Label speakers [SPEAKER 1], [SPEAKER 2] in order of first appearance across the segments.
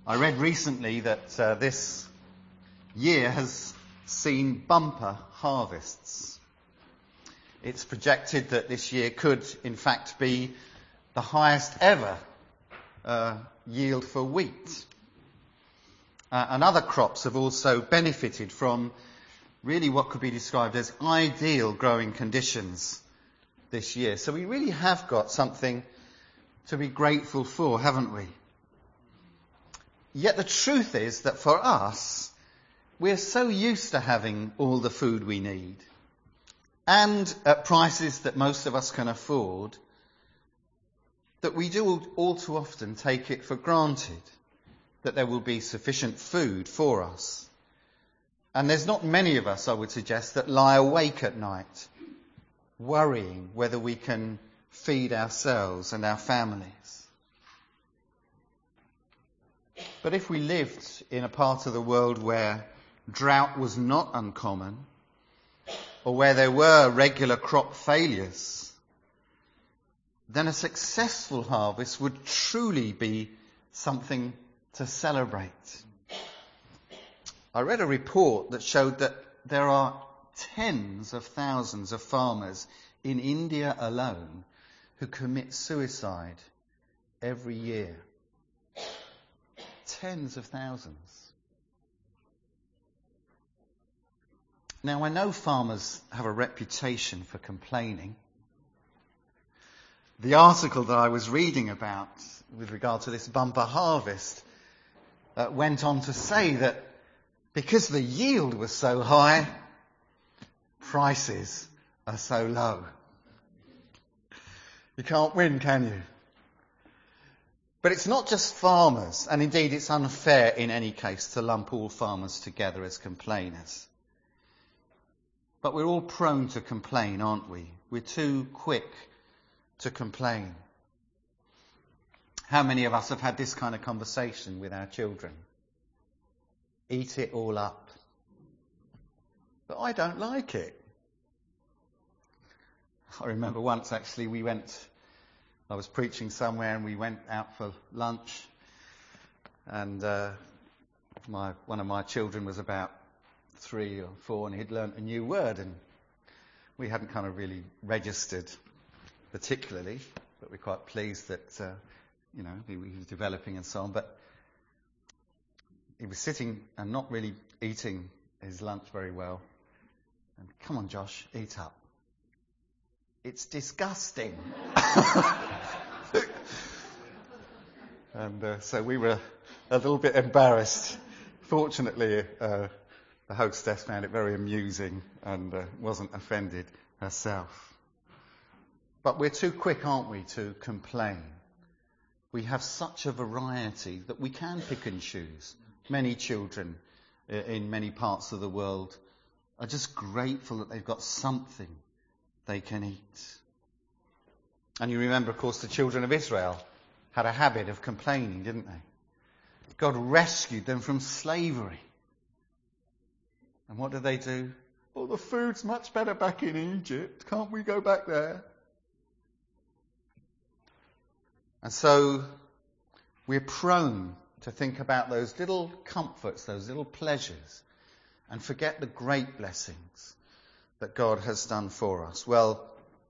[SPEAKER 1] I read recently that this year has seen bumper harvests. It's projected that this year could, in fact, be the highest ever yield for wheat. And other crops have also benefited from really what could be described as ideal growing conditions this year. So we really have got something to be grateful for, haven't we? Yet the truth is that for us, we're so used to having all the food we need and at prices that most of us can afford that we do all too often take it for granted that there will be sufficient food for us. And there's not many of us, I would suggest, that lie awake at night worrying whether we can feed ourselves and our families. But if we lived in a part of the world where drought was not uncommon, or where there were regular crop failures, then a successful harvest would truly be something to celebrate. I read a report that showed that there are tens of thousands of farmers in India alone who commit suicide every year. Tens of thousands. Now, I know farmers have a reputation for complaining. The article that I was reading about with regard to this bumper harvest went on to say that because the yield was so high, prices are so low. You can't win, can you? But it's not just farmers, and indeed it's unfair in any case to lump all farmers together as complainers. But we're all prone to complain, aren't we? We're too quick to complain. How many of us have had this kind of conversation with our children? Eat it all up. But I don't like it. I remember once actually I was preaching somewhere and we went out for lunch and one of my children was about 3 or 4 and he'd learnt a new word and we hadn't kind of really registered particularly, but we're quite pleased that he was developing and so on. But he was sitting and not really eating his lunch very well. And come on, Josh, eat up. It's disgusting. And so we were a little bit embarrassed. Fortunately, the hostess found it very amusing and wasn't offended herself. But we're too quick, aren't we, to complain. We have such a variety that we can pick and choose. Many children in many parts of the world are just grateful that they've got something they can eat. And you remember, of course, the children of Israel had a habit of complaining, didn't they? God rescued them from slavery. And what did they do? Oh, the food's much better back in Egypt. Can't we go back there? And so we're prone to think about those little comforts, those little pleasures, and forget the great blessings that God has done for us. Well,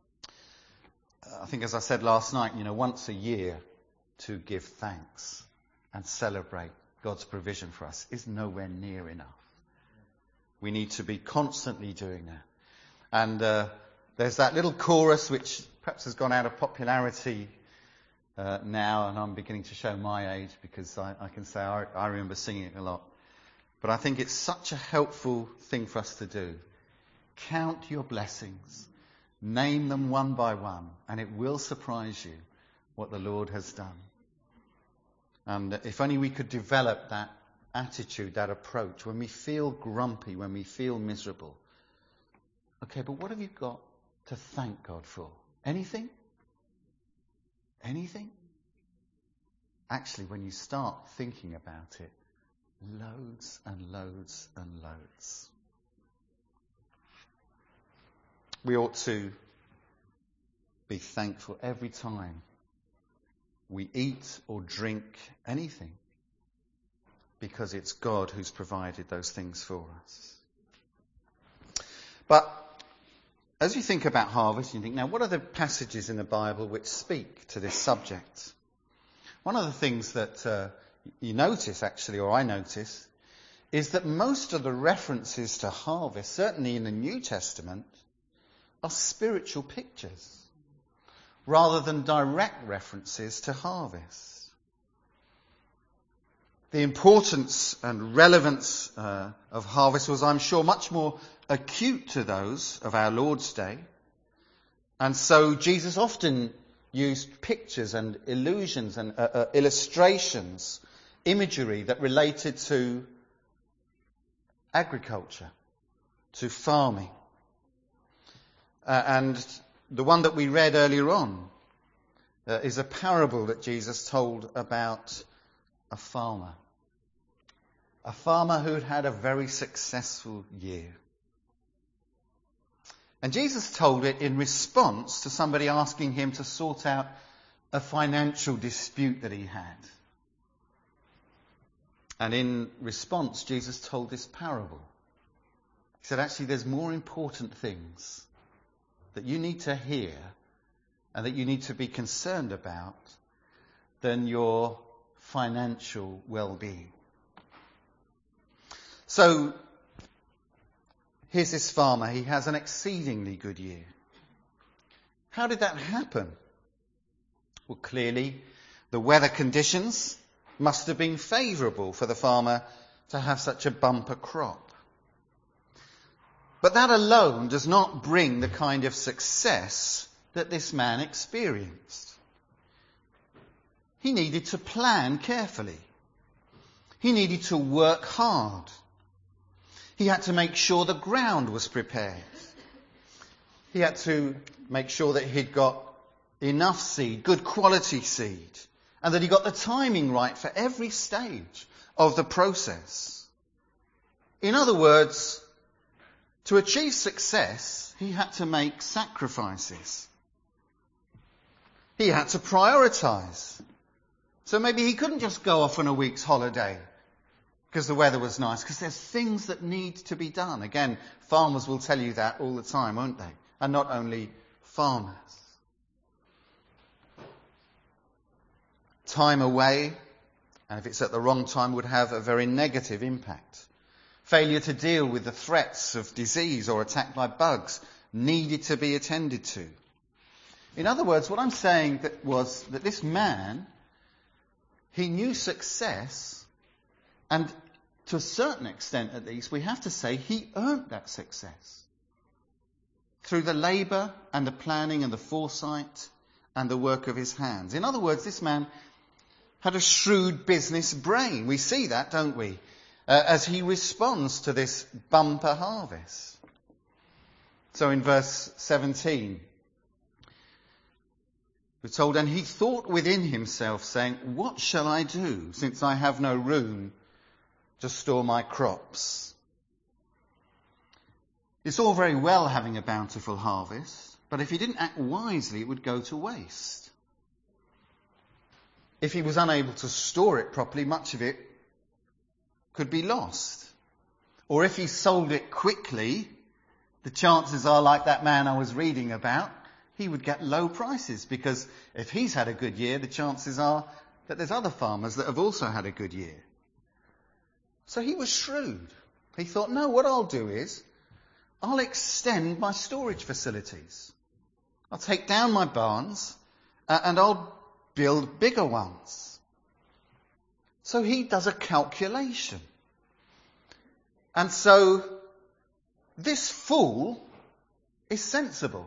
[SPEAKER 1] I think as I said last night, once a year to give thanks and celebrate God's provision for us is nowhere near enough. We need to be constantly doing that. And there's that little chorus which perhaps has gone out of popularity now, and I'm beginning to show my age because I can say I remember singing it a lot. But I think it's such a helpful thing for us to do. Count your blessings, name them one by one, and it will surprise you what the Lord has done. And if only we could develop that attitude, that approach, when we feel grumpy, when we feel miserable. Okay, but what have you got to thank God for? Anything? Anything? Actually, when you start thinking about it, loads and loads and loads. We ought to be thankful every time we eat or drink anything. because it's God who's provided those things for us. But as you think about harvest, you think, now what are the passages in the Bible which speak to this subject? One of the things that you notice, actually, or I notice, is that most of the references to harvest, certainly in the New Testament, are spiritual pictures rather than direct references to harvest. The importance and relevance of harvest was, I'm sure, much more acute to those of our Lord's day. And so Jesus often used pictures and illusions and illustrations, imagery that related to agriculture, to farming. And the one that we read earlier on is a parable that Jesus told about a farmer who'd had a very successful year. And Jesus told it in response to somebody asking him to sort out a financial dispute that he had. And in response, Jesus told this parable. He said, actually, there's more important things that you need to hear and that you need to be concerned about than your financial well-being. So, here's this farmer. He has an exceedingly good year. How did that happen? Well, clearly, the weather conditions must have been favourable for the farmer to have such a bumper crop. But that alone does not bring the kind of success that this man experienced. He needed to plan carefully. He needed to work hard. He had to make sure the ground was prepared. He had to make sure that he'd got enough seed, good quality seed, and that he got the timing right for every stage of the process. In other words, to achieve success, he had to make sacrifices. He had to prioritise. So maybe he couldn't just go off on a week's holiday because the weather was nice, because there's things that need to be done. Again, farmers will tell you that all the time, won't they? And not only farmers. Time away, and if it's at the wrong time, would have a very negative impact. Failure to deal with the threats of disease or attack by bugs needed to be attended to. In other words, what I'm saying was that this man, he knew success, and to a certain extent at least, we have to say he earned that success through the labour and the planning and the foresight and the work of his hands. In other words, this man had a shrewd business brain. We see that, don't we? As he responds to this bumper harvest. So in verse 17, we're told, and he thought within himself, saying, what shall I do, since I have no room to store my crops? It's all very well having a bountiful harvest, but if he didn't act wisely, it would go to waste. If he was unable to store it properly, much of it could be lost. Or if he sold it quickly, the chances are, like that man I was reading about, he would get low prices, because if he's had a good year, the chances are that there's other farmers that have also had a good year. So he was shrewd. He thought, no, what I'll do is I'll extend my storage facilities. I'll take down my barns and I'll build bigger ones. So he does a calculation. And so this fool is sensible.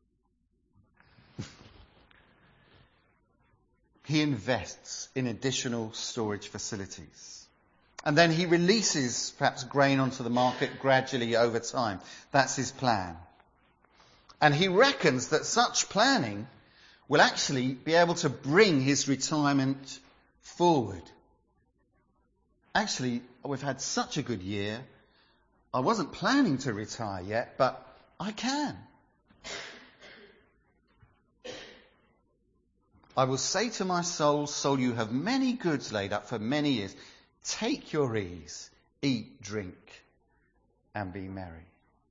[SPEAKER 1] He invests in additional storage facilities. And then he releases perhaps grain onto the market gradually over time. That's his plan. And he reckons that such planning will actually be able to bring his retirement forward. Actually, we've had such a good year. I wasn't planning to retire yet, but I can. I will say to my soul, soul, you have many goods laid up for many years. Take your ease, eat, drink, and be merry.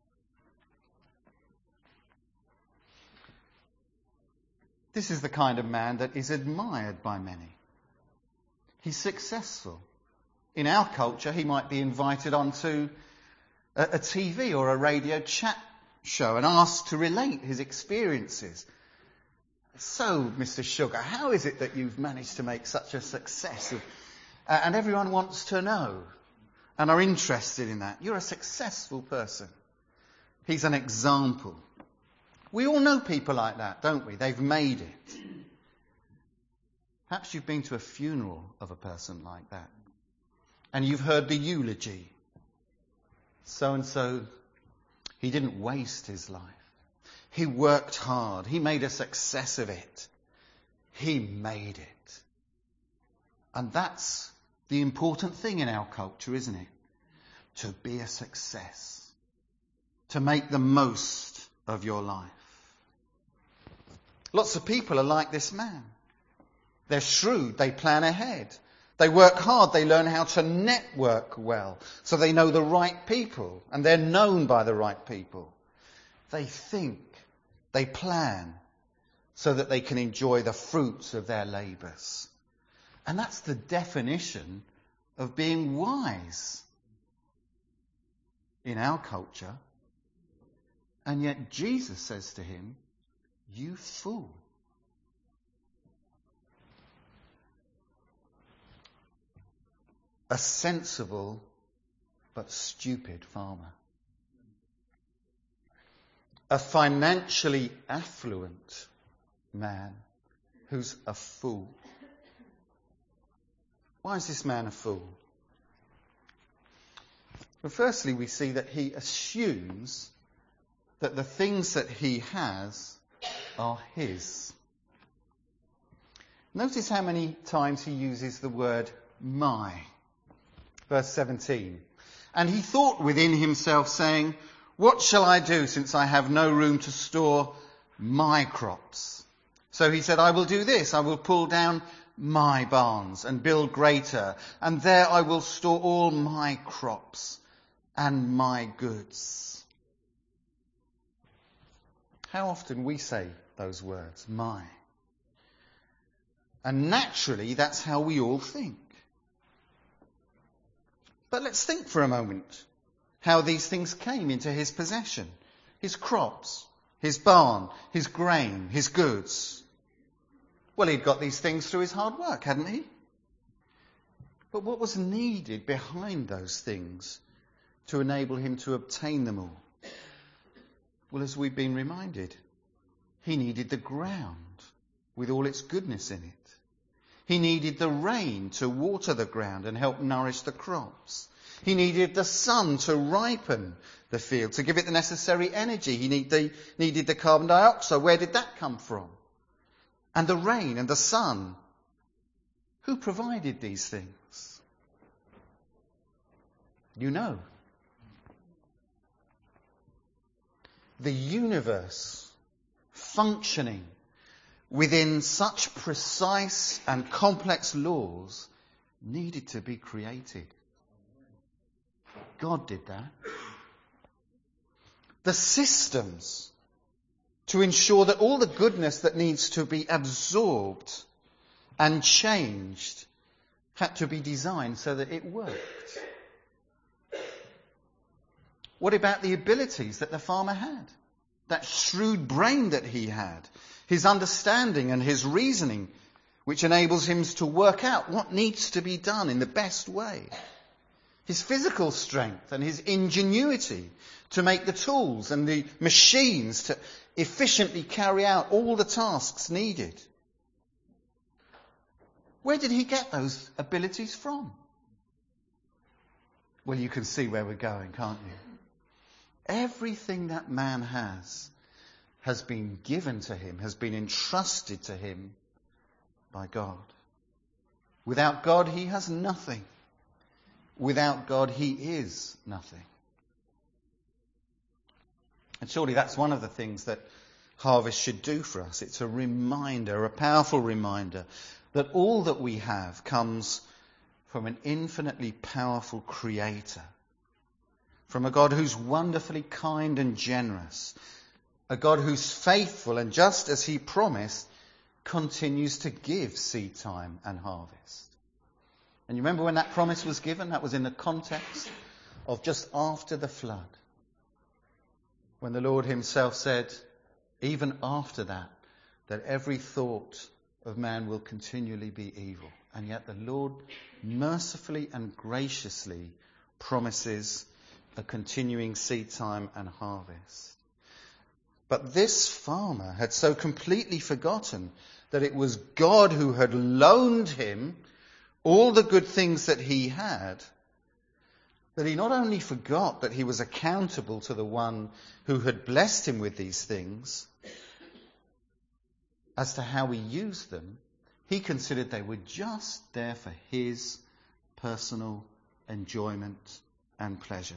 [SPEAKER 1] This is the kind of man that is admired by many. He's successful. In our culture, he might be invited onto a TV or a radio chat show and asked to relate his experiences. So, Mr. Sugar, how is it that you've managed to make such a success? And everyone wants to know and are interested in that. You're a successful person. He's an example. We all know people like that, don't we? They've made it. Perhaps you've been to a funeral of a person like that, and you've heard the eulogy. So-and-so, he didn't waste his life. He worked hard. He made a success of it. He made it. And that's the important thing in our culture, isn't it? To be a success. To make the most of your life. Lots of people are like this man. They're shrewd. They plan ahead. They work hard. They learn how to network well. So they know the right people. And they're known by the right people. They think. They plan. So that they can enjoy the fruits of their labours. And that's the definition of being wise in our culture. And yet Jesus says to him, "You fool." A sensible but stupid farmer. A financially affluent man who's a fool. Why is this man a fool? Well, firstly, we see that he assumes that the things that he has are his. Notice how many times he uses the word my. Verse 17. And he thought within himself, saying, "What shall I do, since I have no room to store my crops?" So he said, "I will do this. I will pull down my barns and build greater, and there I will store all my crops and my goods." How often we say those words, my. And naturally, that's how we all think. But let's think for a moment how these things came into his possession. His crops, his barn, his grain, his goods. Well, he'd got these things through his hard work, hadn't he? But what was needed behind those things to enable him to obtain them all? Well, as we've been reminded, he needed the ground with all its goodness in it. He needed the rain to water the ground and help nourish the crops. He needed the sun to ripen the field, to give it the necessary energy. He needed the carbon dioxide. Where did that come from? And the rain and the sun. Who provided these things? You know. The universe functioning within such precise and complex laws needed to be created. God did that. The systems to ensure that all the goodness that needs to be absorbed and changed had to be designed so that it worked. What about the abilities that the farmer had? That shrewd brain that he had, his understanding and his reasoning, which enables him to work out what needs to be done in the best way. His physical strength and his ingenuity to make the tools and the machines to efficiently carry out all the tasks needed. Where did he get those abilities from? Well, you can see where we're going, can't you? Everything that man has been given to him, has been entrusted to him by God. Without God, he has nothing. Without God, he is nothing. And surely that's one of the things that Harvest should do for us. It's a reminder, a powerful reminder, that all that we have comes from an infinitely powerful creator, from a God who's wonderfully kind and generous, a God who's faithful and, just as he promised, continues to give seed time and harvest. And you remember when that promise was given? That was in the context of just after the flood, when the Lord himself said, even after that every thought of man will continually be evil. And yet the Lord mercifully and graciously promises a continuing seed time and harvest. But this farmer had so completely forgotten that it was God who had loaned him all the good things that he had, that he not only forgot that he was accountable to the one who had blessed him with these things as to how he used them, he considered they were just there for his personal enjoyment and pleasure.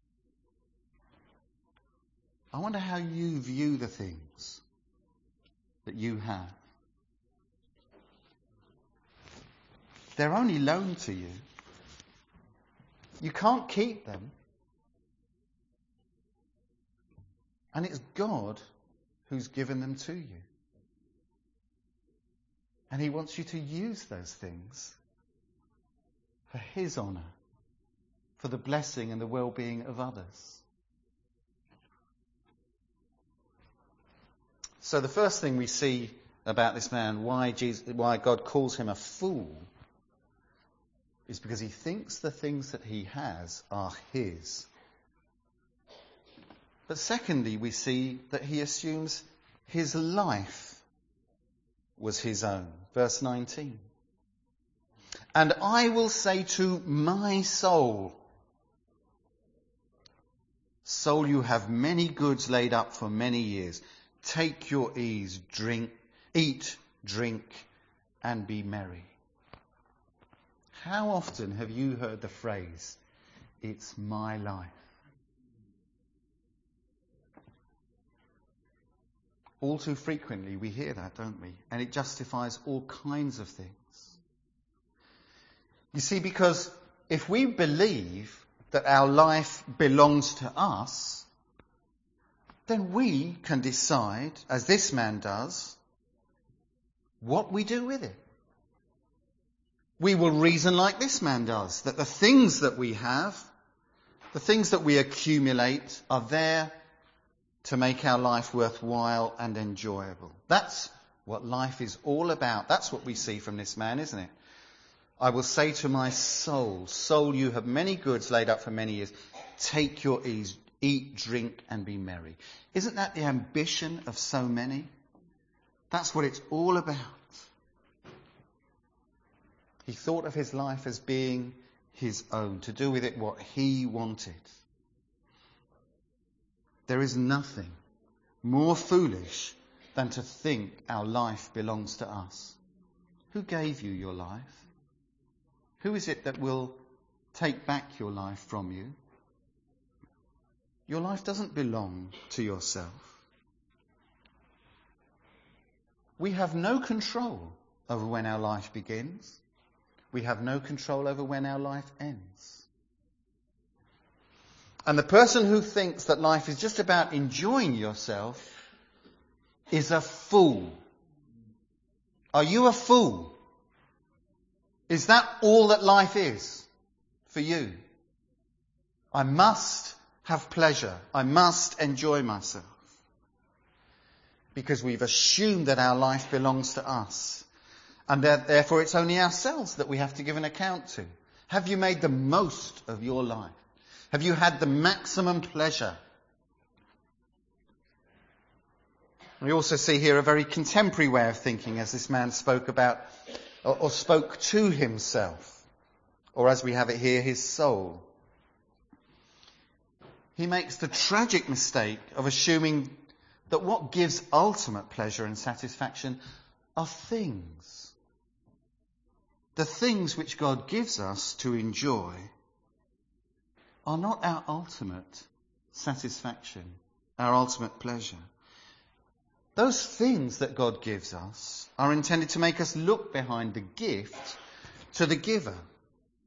[SPEAKER 1] I wonder how you view the things that you have. They're only loaned to you. You can't keep them. And it's God who's given them to you. And he wants you to use those things for his honour, for the blessing and the well-being of others. So the first thing we see about this man, why God calls him a fool, is because he thinks the things that he has are his. But secondly, we see that he assumes his life was his own. Verse 19. And I will say to my soul, soul, you have many goods laid up for many years. Take your ease, eat, drink, and be merry. How often have you heard the phrase, it's my life? All too frequently we hear that, don't we? And it justifies all kinds of things. You see, because if we believe that our life belongs to us, then we can decide, as this man does, what we do with it. We will reason like this man does, that the things that we have, the things that we accumulate, are there to make our life worthwhile and enjoyable. That's what life is all about. That's what we see from this man, isn't it? I will say to my soul, soul, you have many goods laid up for many years. Take your ease, eat, drink, and be merry. Isn't that the ambition of so many? That's what it's all about. He thought of his life as being his own, to do with it what he wanted. There is nothing more foolish than to think our life belongs to us. Who gave you your life? Who is it that will take back your life from you? Your life doesn't belong to yourself. We have no control over when our life begins. We have no control over when our life ends. And the person who thinks that life is just about enjoying yourself is a fool. Are you a fool? Is that all that life is for you? I must have pleasure. I must enjoy myself. Because we've assumed that our life belongs to us. And that therefore it's only ourselves that we have to give an account to. Have you made the most of your life? Have you had the maximum pleasure? We also see here a very contemporary way of thinking as this man spoke about, or spoke to himself, or as we have it here, his soul. He makes the tragic mistake of assuming that what gives ultimate pleasure and satisfaction are things. The things which God gives us to enjoy are not our ultimate satisfaction, our ultimate pleasure. Those things that God gives us are intended to make us look behind the gift to the giver.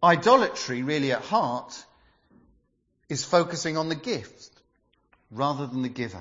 [SPEAKER 1] Idolatry, really at heart, is focusing on the gift rather than the giver.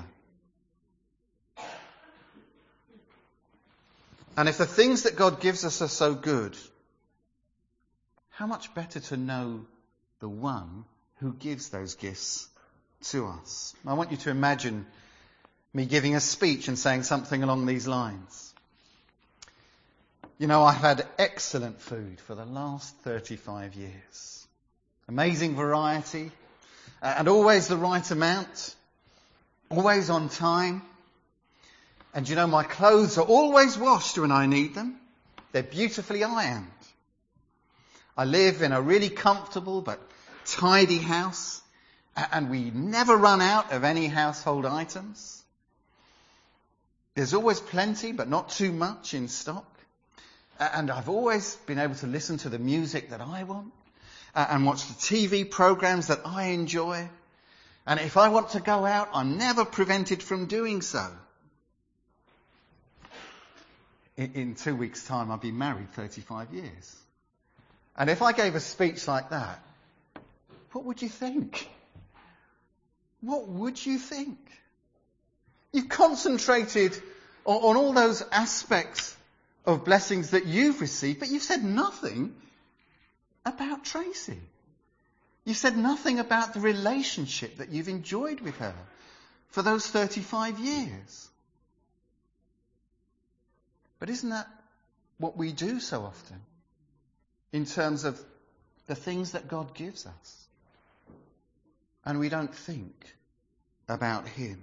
[SPEAKER 1] And if the things that God gives us are so good, how much better to know the one who gives those gifts to us. I want you to imagine me giving a speech and saying something along these lines. You know, I've had excellent food for the last 35 years. Amazing variety, and always the right amount, always on time. And you know, my clothes are always washed when I need them. They're beautifully ironed. I live in a really comfortable but tidy house, and we never run out of any household items. There's always plenty, but not too much in stock. And I've always been able to listen to the music that I want, and watch the TV programs that I enjoy. And if I want to go out, I'm never prevented from doing so. In 2 weeks' time, I'll be married 35 years. And if I gave a speech like that, what would you think? What would you think? You've concentrated on all those aspects of blessings that you've received, but you've said nothing about Tracy. You've said nothing about the relationship that you've enjoyed with her for those 35 years. But isn't that what we do so often in terms of the things that God gives us? And we don't think about him.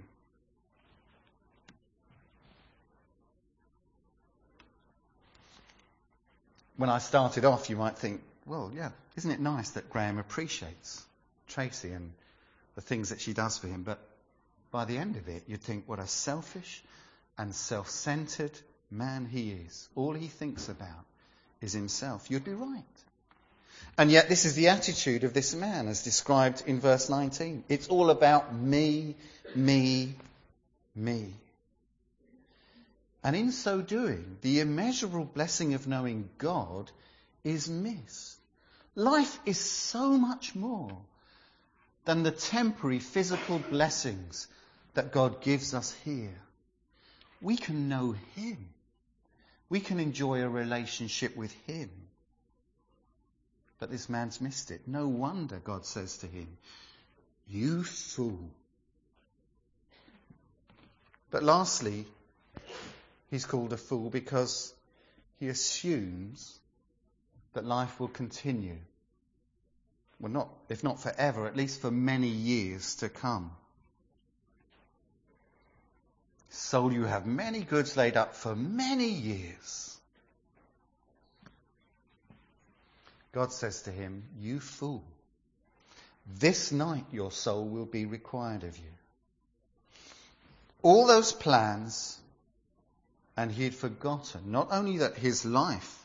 [SPEAKER 1] When I started off, you might think, well, yeah, isn't it nice that Graham appreciates Tracy and the things that she does for him? But by the end of it, you'd think, what a selfish and self-centered man he is. All he thinks about is himself. You'd be right. And yet this is the attitude of this man as described in verse 19. It's all about me, me, me. And in so doing, the immeasurable blessing of knowing God is missed. Life is so much more than the temporary physical blessings that God gives us here. We can know him. We can enjoy a relationship with him. But this man's missed it. No wonder God says to him, "You fool." But lastly, he's called a fool because he assumes that life will continue. Well, if not forever, at least for many years to come. Soul, you have many goods laid up for many years. God says to him, "You fool. This night your soul will be required of you." All those plans, and he had forgotten not only that his life,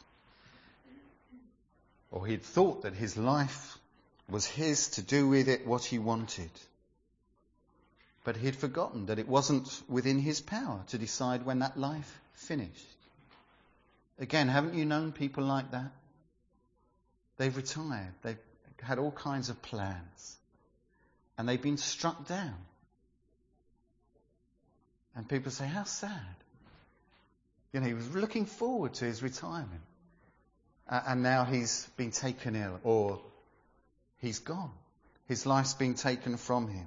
[SPEAKER 1] or he'd thought that his life was his to do with it what he wanted, but he'd forgotten that it wasn't within his power to decide when that life finished. Again, haven't you known people like that? They've retired, they've had all kinds of plans, and they've been struck down. And people say, how sad. You know, he was looking forward to his retirement, and now he's been taken ill, or he's gone. His life's been taken from him.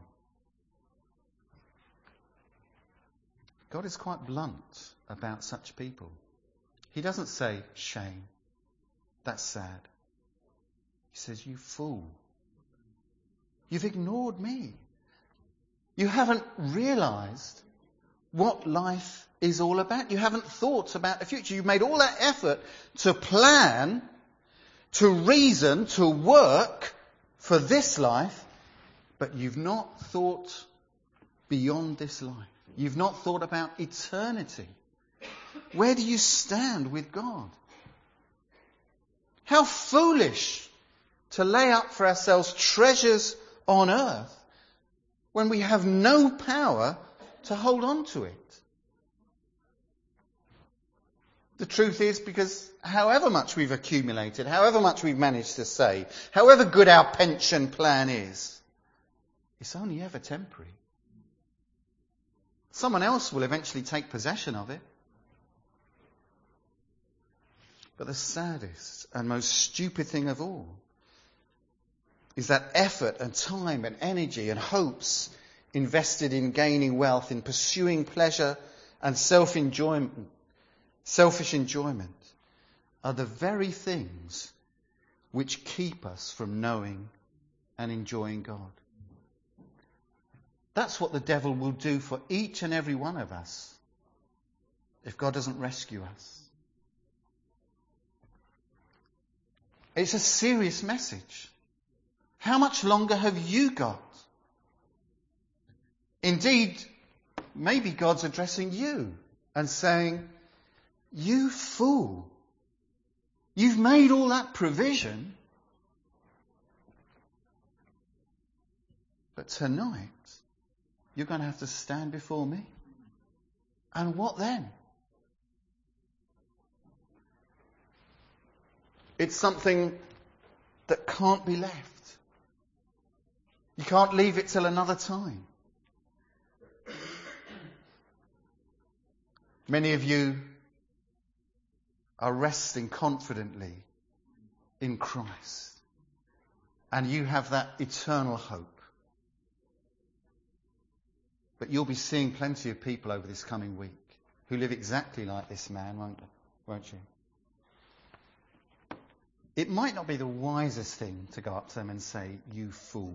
[SPEAKER 1] God is quite blunt about such people. He doesn't say, shame, that's sad. He says, "You fool. You've ignored me. You haven't realised what life is all about. You haven't thought about the future. You've made all that effort to plan, to reason, to work for this life, but you've not thought beyond this life. You've not thought about eternity. Where do you stand with God? How foolish to lay up for ourselves treasures on earth when we have no power to hold on to it." The truth is, because however much we've accumulated, however much we've managed to save, however good our pension plan is, it's only ever temporary. Someone else will eventually take possession of it. But the saddest and most stupid thing of all is that effort and time and energy and hopes invested in gaining wealth, in pursuing pleasure and selfish enjoyment, are the very things which keep us from knowing and enjoying God. That's what the devil will do for each and every one of us if God doesn't rescue us. It's a serious message. How much longer have you got? Indeed, maybe God's addressing you and saying, you fool, you've made all that provision, but tonight you're going to have to stand before me. And what then? It's something that can't be left. You can't leave it till another time. Many of you are resting confidently in Christ. And you have that eternal hope. But you'll be seeing plenty of people over this coming week who live exactly like this man, won't you? It might not be the wisest thing to go up to them and say, you fool.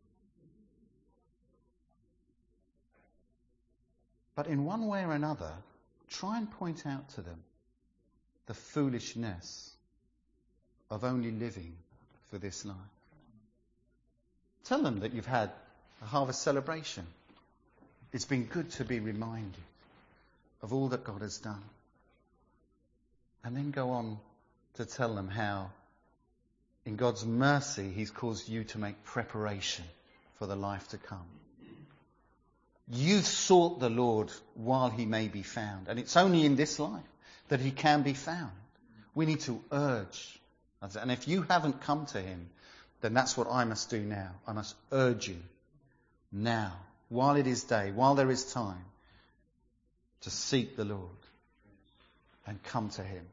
[SPEAKER 1] But in one way or another, try and point out to them the foolishness of only living for this life. Tell them that you've had a harvest celebration. It's been good to be reminded of all that God has done. And then go on to tell them how, in God's mercy, He's caused you to make preparation for the life to come. You've sought the Lord while He may be found. And it's only in this life that He can be found. We need to urge. And if you haven't come to Him, then that's what I must do now. I must urge you now, while it is day, while there is time, to seek the Lord and come to Him.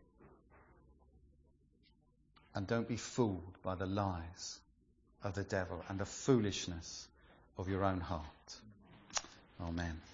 [SPEAKER 1] And don't be fooled by the lies of the devil and the foolishness of your own heart. Amen.